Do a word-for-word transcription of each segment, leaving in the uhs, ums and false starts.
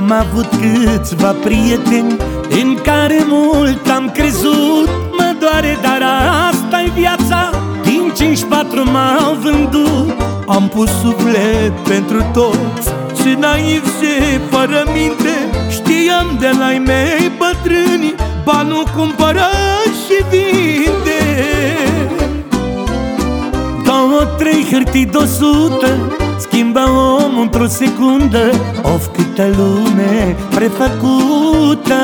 Am avut câțiva prieteni în care mult am crezut. Mă doare, dar asta-i viața, din cinci patru m-au vândut. Am pus suflet pentru toți și naiv și fără minte, știam de la-i mei bătrâni, banul cumpără și vinde. Două, trei hârtii de-o sută schimbă omul într-o secundă. Of, câtă lume prefăcută!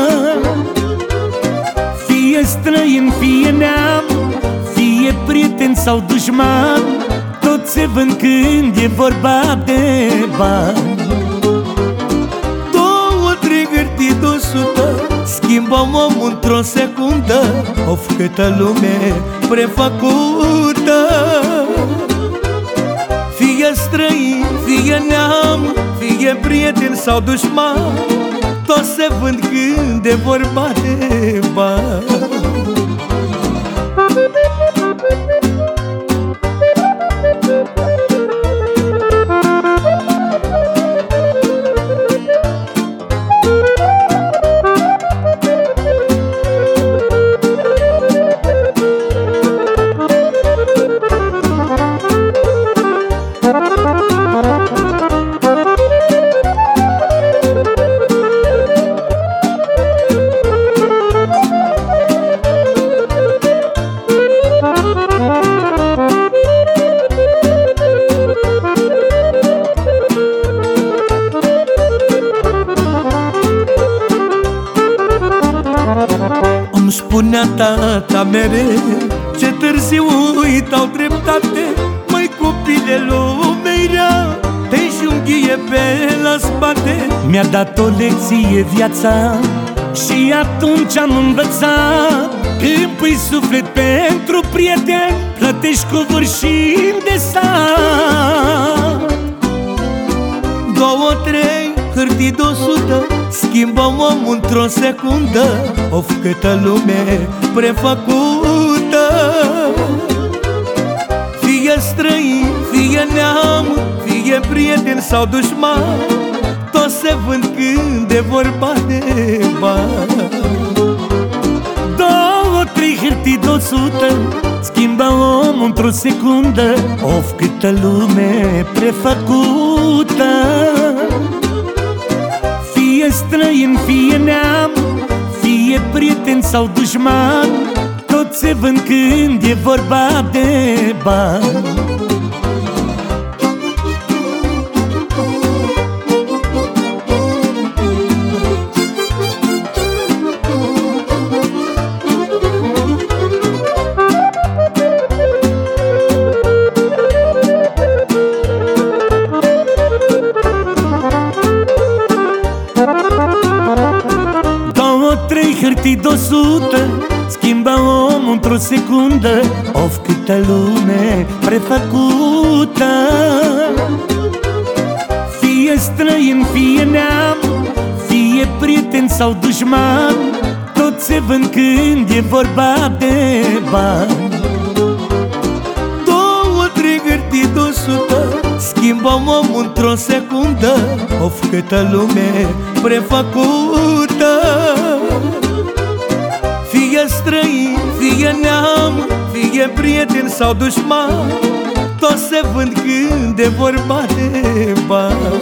Fie străin, fie neam, fie prieten sau dușman, tot se vând când e vorba de bani. Două, trei hârtii de-o sută schimbă omul într-o secundă. Of, câtă lume prefăcută! Fie străin, fie neam, fie prieten sau dușman, toți se vând când e vorba de bani. Îmi spunea tata mereu, ce târziu uitau dreptate. Măi, copile, lumea-i rea, te înjunghie pe la spate. Mi-a dat o lecție viața și atunci am învățat: când pui suflet pentru prieteni, plătești cu vârșim de sat. Două, trei hârtii de-o sută schimbă omul într-o secundă. Of, câtă lume prefăcută! Fie străin, fie neam, fie prieten sau dușman, toți se vând când e vorba de bani. Două, trei hârtii de-o sută schimbă omul într-o secundă. Of, câtă lume prefăcută! Fie străin, fie neam, fie prieten sau dușman, toți se vând când e vorba de bani. Trei hârtii de-o sută schimbă omul într-o secundă. Of, câtă lume prefăcută! Fie străin, fie neam, fie prieten sau dușman, toți se vând când e vorba de bani. Două, trei hârtii de-o sută schimbă omul într-o secundă. Of, câtă lume prefăcută! Fie străin, fie neam, fie prieten sau dușman, toți se vând când e vorba de bani.